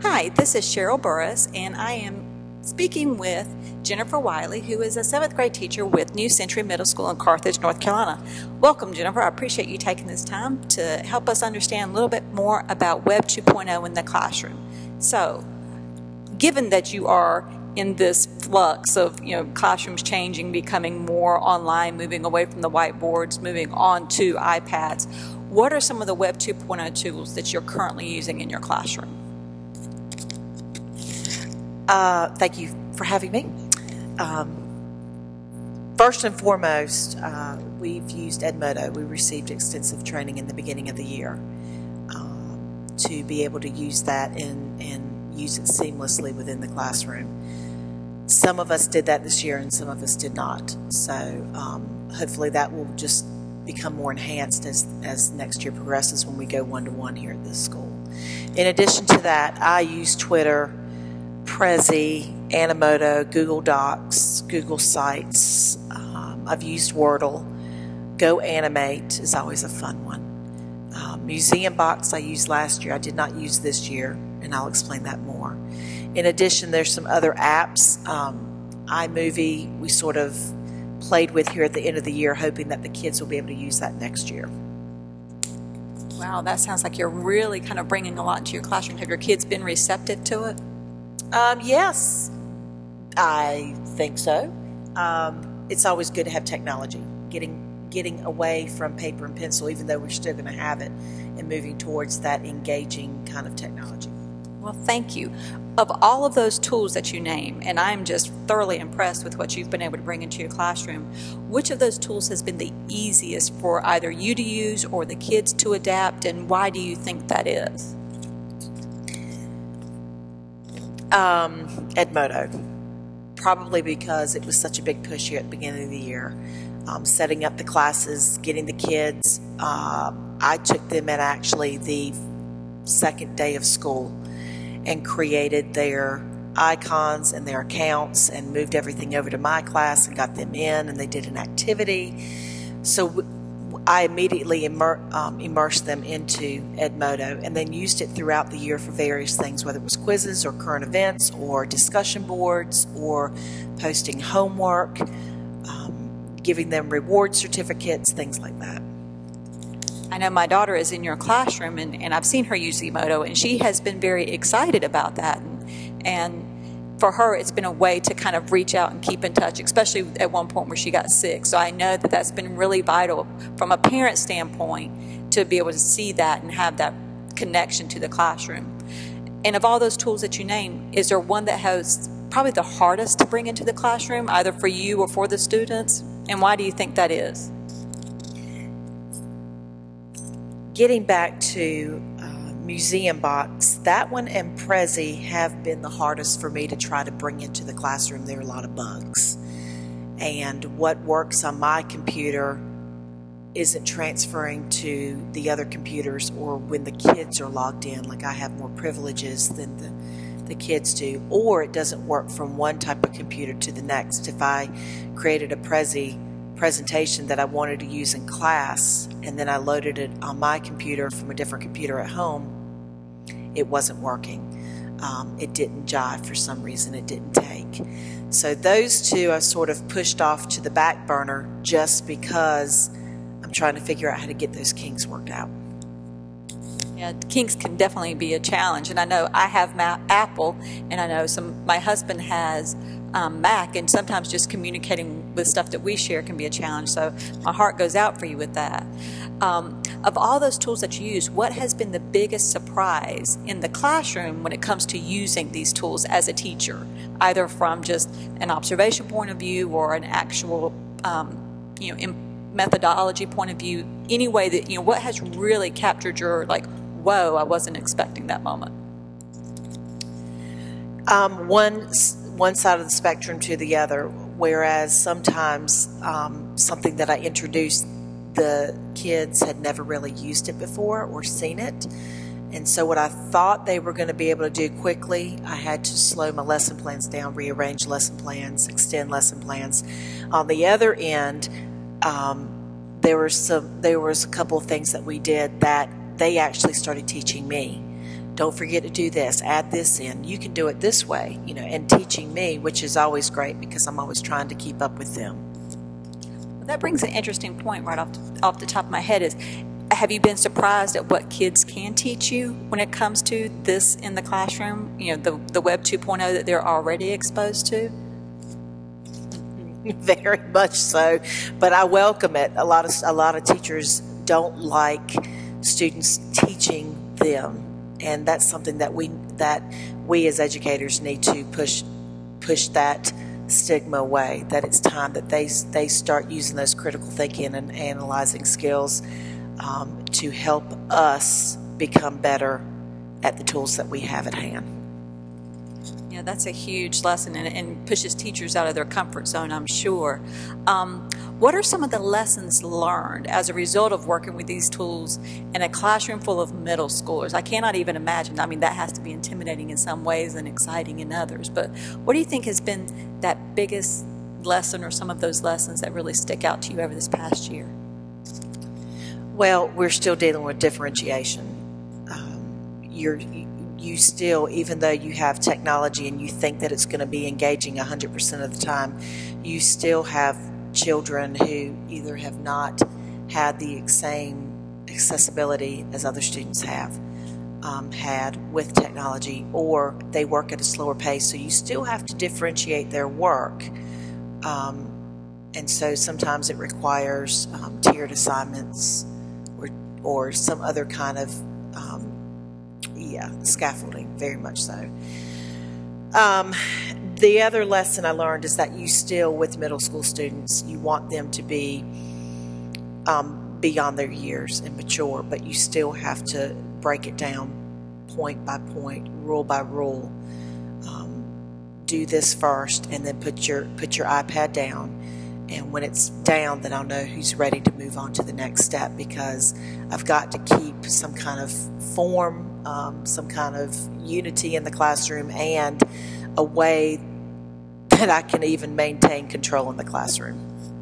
Hi, this is Cheryl Burris, and I am speaking with Jennifer Wiley, who is a 7th grade teacher with New Century Middle School in Carthage, North Carolina. Welcome, Jennifer. I appreciate you taking this time to help us understand a little bit more about Web 2.0 in the classroom. So, given that you are in this flux of classrooms changing, becoming more online, moving away from the whiteboards, moving on to iPads, what are some of the Web 2.0 tools that you're currently using in your classroom? Thank you for having me. First and foremost, we've used Edmodo. We received extensive training in the beginning of the year to be able to use that and use it seamlessly within the classroom. Some of us did that this year and some of us did not. So hopefully that will just become more enhanced as next year progresses when we go one-to-one here at this school. In addition to that, I use Twitter, Prezi, Animoto, Google Docs, Google Sites. I've used Wordle. GoAnimate is always a fun one. Museum Box I used last year. I did not use this year, and I'll explain that more. In addition, there's some other apps. iMovie we sort of played with here at the end of the year, hoping that the kids will be able to use that next year. Wow, that sounds like you're really kind of bringing a lot into your classroom. Have your kids been receptive to it? Yes, I think so. It's always good to have technology, getting away from paper and pencil, even though we're still going to have it, and moving towards that engaging kind of technology. Well, thank you. Of all of those tools that you name, and I'm just thoroughly impressed with what you've been able to bring into your classroom, which of those tools has been the easiest for either you to use or the kids to adapt, and why do you think that is? Edmodo, probably because it was such a big push here at the beginning of the year. Setting up the classes, getting the kids. I took them at actually the second day of school and created their icons and their accounts and moved everything over to my class and got them in, and they did an activity. So I immediately immersed them into Edmodo and then used it throughout the year for various things, whether it was quizzes or current events or discussion boards or posting homework, giving them reward certificates, things like that. I know my daughter is in your classroom, and I've seen her use Emoto, and she has been very excited about that. And for her, it's been a way to kind of reach out and keep in touch, especially at one point where she got sick. So I know that that's been really vital from a parent standpoint to be able to see that and have that connection to the classroom. And of all those tools that you name, is there one that has probably the hardest to bring into the classroom, either for you or for the students? And why do you think that is? Getting back to Museum Box, that one and Prezi have been the hardest for me to try to bring into the classroom. There are a lot of bugs. And what works on my computer isn't transferring to the other computers, or when the kids are logged in, like I have more privileges than the kids do, or it doesn't work from one type of computer to the next. If I created a Prezi presentation that I wanted to use in class and then I loaded it on my computer from a different computer at home, it wasn't working. It didn't jive for some reason. It didn't take. So those two I sort of pushed off to the back burner just because I'm trying to figure out how to get those kinks worked out. Yeah, kinks can definitely be a challenge, and I know I have Apple, and I know my husband has Mac, and sometimes just communicating with stuff that we share can be a challenge. So my heart goes out for you with that. Of all those tools that you use, what has been the biggest surprise in the classroom when it comes to using these tools as a teacher, either from just an observation point of view or an actual methodology point of view? Any way that what has really captured your whoa, I wasn't expecting that moment? One side of the spectrum to the other, whereas sometimes something that I introduced, the kids had never really used it before or seen it. And so what I thought they were going to be able to do quickly, I had to slow my lesson plans down, rearrange lesson plans, extend lesson plans. On the other end, there was a couple of things that we did that they actually started teaching me don't forget to do this, add this in, you can do it this way, and teaching me, which is always great because I'm always trying to keep up with them. Well, that brings an interesting point right off the top of my head is, have you been surprised at what kids can teach you when it comes to this in the classroom, the Web 2.0 that they're already exposed to? Very much so, but I welcome it. A lot of teachers don't like students teaching them, and that's something that we as educators need to push that stigma away. That it's time that they start using those critical thinking and analyzing skills to help us become better at the tools that we have at hand. Yeah, that's a huge lesson and pushes teachers out of their comfort zone, I'm sure. What are some of the lessons learned as a result of working with these tools in a classroom full of middle schoolers? I cannot even imagine. I mean, that has to be intimidating in some ways and exciting in others. But what do you think has been that biggest lesson or some of those lessons that really stick out to you over this past year? Well, we're still dealing with differentiation. You still, even though you have technology and you think that it's going to be engaging 100% of the time, you still have children who either have not had the same accessibility as other students have had with technology, or they work at a slower pace. So you still have to differentiate their work. And so sometimes it requires tiered assignments or some other kind of scaffolding, very much so. The other lesson I learned is that you still, with middle school students, you want them to be beyond their years and mature, but you still have to break it down point by point, rule by rule. Do this first, and then put your iPad down. And when it's down, then I'll know who's ready to move on to the next step, because I've got to keep some kind of form, some kind of unity in the classroom, and a way that I can even maintain control in the classroom.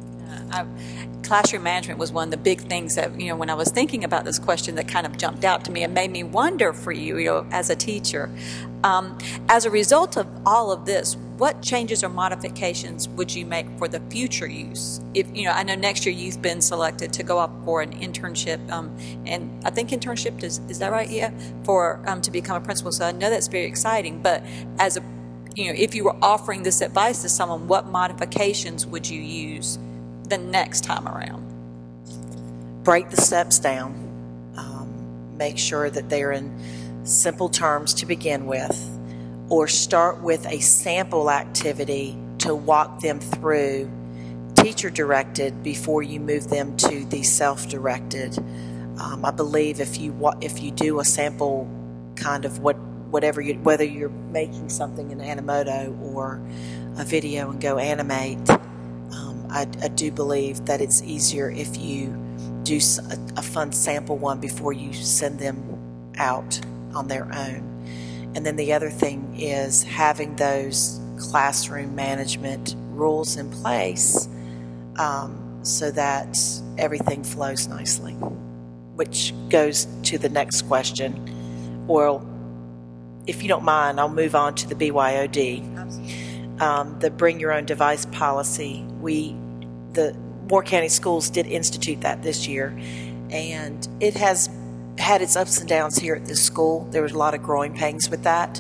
Classroom management was one of the big things that, when I was thinking about this question, that kind of jumped out to me and made me wonder for you, as a teacher. As a result of all of this, what changes or modifications would you make for the future use? If I know next year you've been selected to go up for an internship, and I think internship is that right? Yeah, for to become a principal. So I know that's very exciting. But as if you were offering this advice to someone, what modifications would you use the next time around? Break the steps down. Make sure that they're in simple terms to begin with, or start with a sample activity to walk them through teacher-directed before you move them to the self-directed. I believe if you do a sample kind of whether you're making something in Animoto or a video and go animate, I do believe that it's easier if you do a fun sample one before you send them out on their own. And then the other thing is having those classroom management rules in place so that everything flows nicely, which goes to the next question. Well, if you don't mind, I'll move on to the BYOD. The Bring Your Own Device policy. The Moore County Schools did institute that this year, and it has had its ups and downs here at this school. There was a lot of growing pains with that.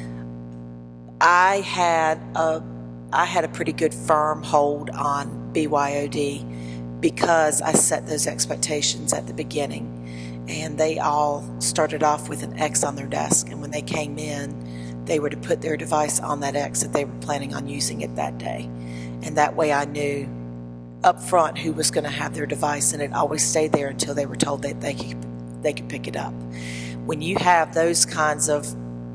I had a pretty good firm hold on BYOD because I set those expectations at the beginning, and they all started off with an X on their desk, and when they came in, they were to put their device on that X if they were planning on using it that day. And that way I knew up front who was going to have their device, and it always stayed there until they were told that they could pick it up. When you have those kinds of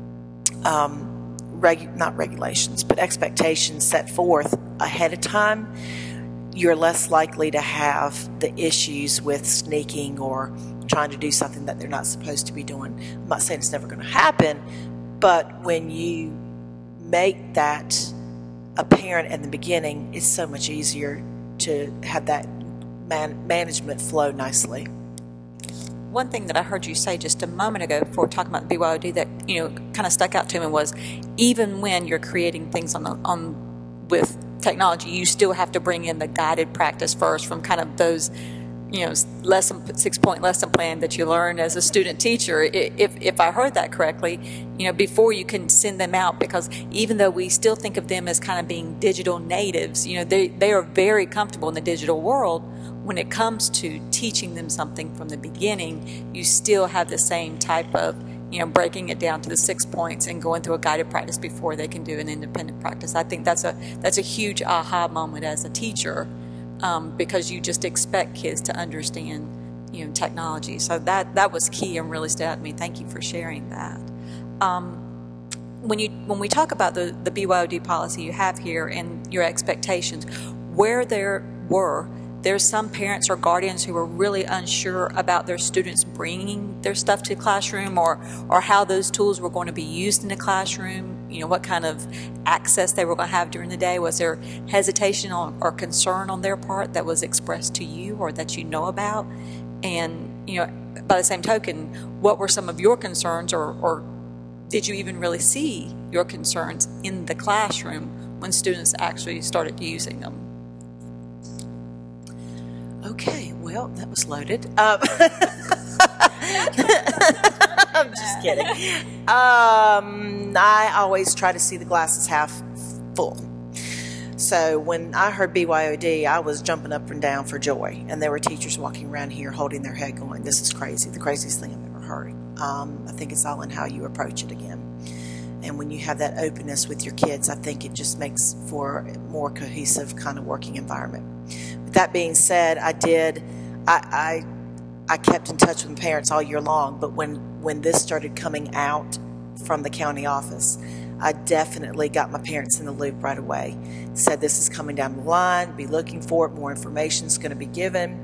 not regulations, but expectations set forth ahead of time, you're less likely to have the issues with sneaking or trying to do something that they're not supposed to be doing. I'm not saying it's never going to happen, but when you make that apparent in the beginning, it's so much easier to have that management flow nicely. one thing that I heard you say just a moment ago before talking about the BYOD that, kind of stuck out to me was, even when you're creating things with technology, you still have to bring in the guided practice first from kind of those, 6-point lesson plan that you learn as a student teacher, if I heard that correctly, before you can send them out, because even though we still think of them as kind of being digital natives, they are very comfortable in the digital world. When it comes to teaching them something from the beginning, you still have the same type of, breaking it down to the 6 points and going through a guided practice before they can do an independent practice. I think that's a huge aha moment as a teacher, because you just expect kids to understand, technology. So that was key and really stood out to me. Thank you for sharing that. When we talk about the BYOD policy you have here and your expectations, where there's some parents or guardians who are really unsure about their students bringing their stuff to the classroom, or how those tools were going to be used in the classroom, what kind of access they were going to have during the day. Was there hesitation or concern on their part that was expressed to you or that you know about? And, by the same token, what were some of your concerns, or did you even really see your concerns in the classroom when students actually started using them? Okay, well, that was loaded. I'm just kidding. I always try to see the glasses half full. So when I heard BYOD, I was jumping up and down for joy. And there were teachers walking around here holding their head going, this is crazy, the craziest thing I've ever heard. I think it's all in how you approach it again. And when you have that openness with your kids, I think it just makes for a more cohesive kind of working environment. With that being said, I kept in touch with parents all year long, but when this started coming out from the county office, I definitely got my parents in the loop right away. Said this is coming down the line, be looking for it, more information is going to be given.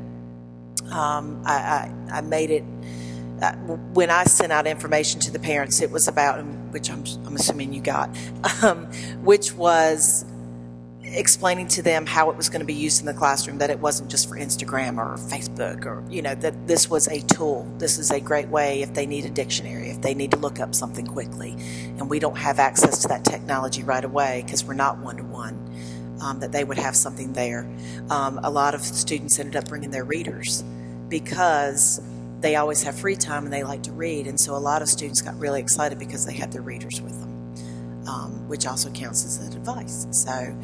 I made it, when I sent out information to the parents, it was about, which I'm assuming you got, which was explaining to them how it was going to be used in the classroom, that it wasn't just for Instagram or Facebook, or, that this was a tool. This is a great way if they need a dictionary, if they need to look up something quickly, and we don't have access to that technology right away because we're not one-to-one, that they would have something there. A lot of students ended up bringing their readers because they always have free time and they like to read, and so a lot of students got really excited because they had their readers with them, which also counts as a device. So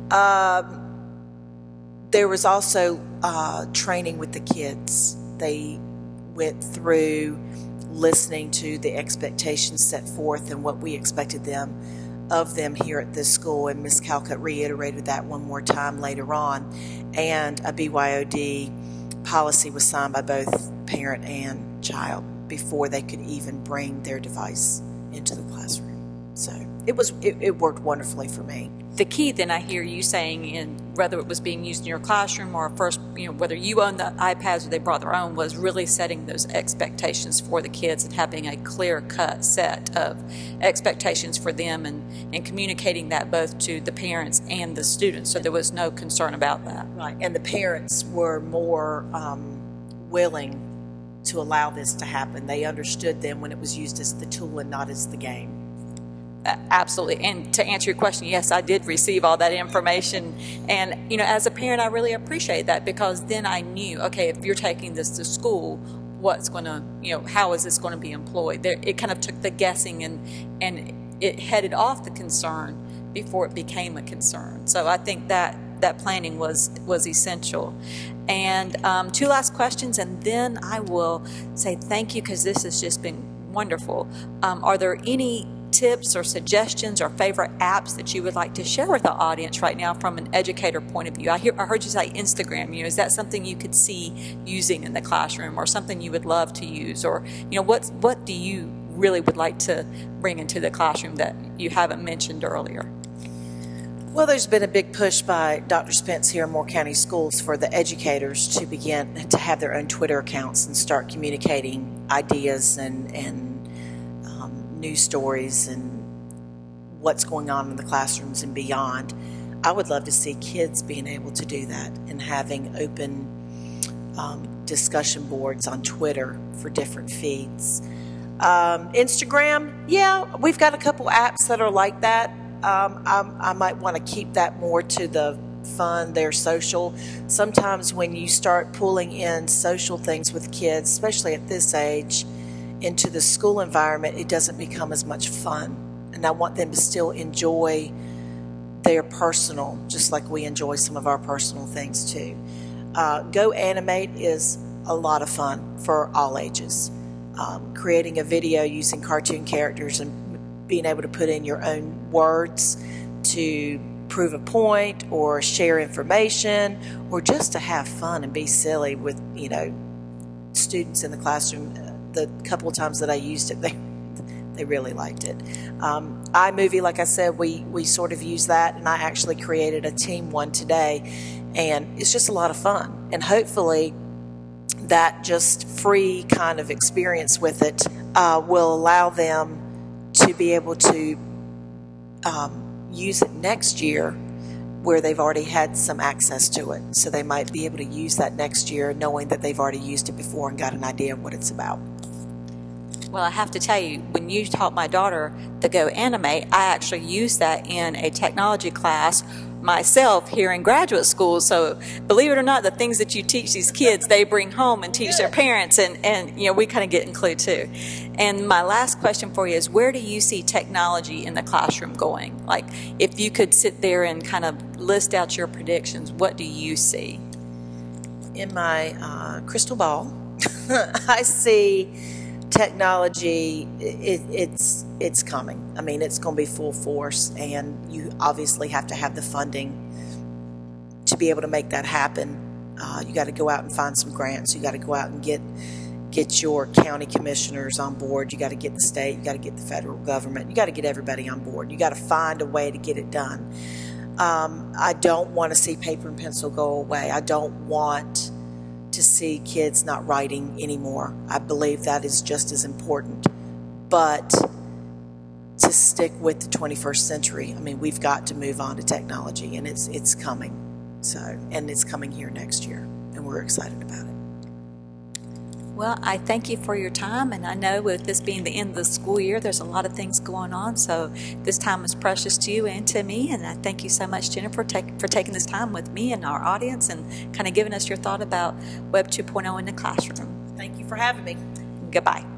there was also training with the kids. They went through listening to the expectations set forth and what we expected of them here at this school, and Ms. Calcutt reiterated that one more time later on, and a BYOD policy was signed by both parent and child before they could even bring their device into the classroom. So it worked wonderfully for me. The key then, I hear you saying, in whether it was being used in your classroom or first, whether you owned the iPads or they brought their own, was really setting those expectations for the kids and having a clear-cut set of expectations for them, and communicating that both to the parents and the students, so there was no concern about that. Right, and the parents were more willing to allow this to happen. They understood then when it was used as the tool and not as the game. Absolutely. And to answer your question, yes, I did receive all that information. And, as a parent, I really appreciate that, because then I knew, okay, if you're taking this to school, what's going to, how is this going to be employed? It kind of took the guessing and it headed off the concern before it became a concern. So I think that planning was essential. And 2 last questions, and then I will say thank you, because this has just been wonderful. Are there any tips or suggestions or favorite apps that you would like to share with the audience right now from an educator point of view? I heard you say Instagram. Is that something you could see using in the classroom, or something you would love to use? Or, what do you really would like to bring into the classroom that you haven't mentioned earlier? Well, there's been a big push by Dr. Spence here in Moore County Schools for the educators to begin to have their own Twitter accounts and start communicating ideas and news stories and what's going on in the classrooms and beyond. I would love to see kids being able to do that and having open discussion boards on Twitter for different feeds. Instagram, yeah, we've got a couple apps that are like that. I might want to keep that more to the fun, they're social. Sometimes when you start pulling in social things with kids, especially at this age, into the school environment, it doesn't become as much fun. And I want them to still enjoy their personal, just like we enjoy some of our personal things too. Go Animate is a lot of fun for all ages. Creating a video using cartoon characters and being able to put in your own words to prove a point or share information or just to have fun and be silly with, students in the classroom. The couple of times that I used it, they really liked it. iMovie, like I said, we sort of use that, and I actually created a team one today, and it's just a lot of fun. And hopefully that just free kind of experience with it will allow them to be able to use it next year where they've already had some access to it. So they might be able to use that next year knowing that they've already used it before and got an idea of what it's about. Well, I have to tell you, when you taught my daughter to Go Animate, I actually used that in a technology class myself here in graduate school. So believe it or not, the things that you teach these kids, they bring home and teach their parents, and we kind of get included too. And my last question for you is, where do you see technology in the classroom going? Like, if you could sit there and kind of list out your predictions, what do you see? In my crystal ball, I see technology, it's coming. I mean, it's going to be full force, and you obviously have to have the funding to be able to make that happen. You got to go out and find some grants. You got to go out and get your county commissioners on board. You got to get the state. You got to get the federal government. You got to get everybody on board. You got to find a way to get it done. I don't want to see paper and pencil go away. I don't want to see kids not writing anymore. I believe that is just as important. But to stick with the 21st century, I mean, we've got to move on to technology, and it's coming. And it's coming here next year, and we're excited about it. Well, I thank you for your time, and I know with this being the end of the school year, there's a lot of things going on, so this time is precious to you and to me, and I thank you so much, Jennifer, for taking this time with me and our audience and kind of giving us your thought about Web 2.0 in the classroom. Thank you for having me. Goodbye.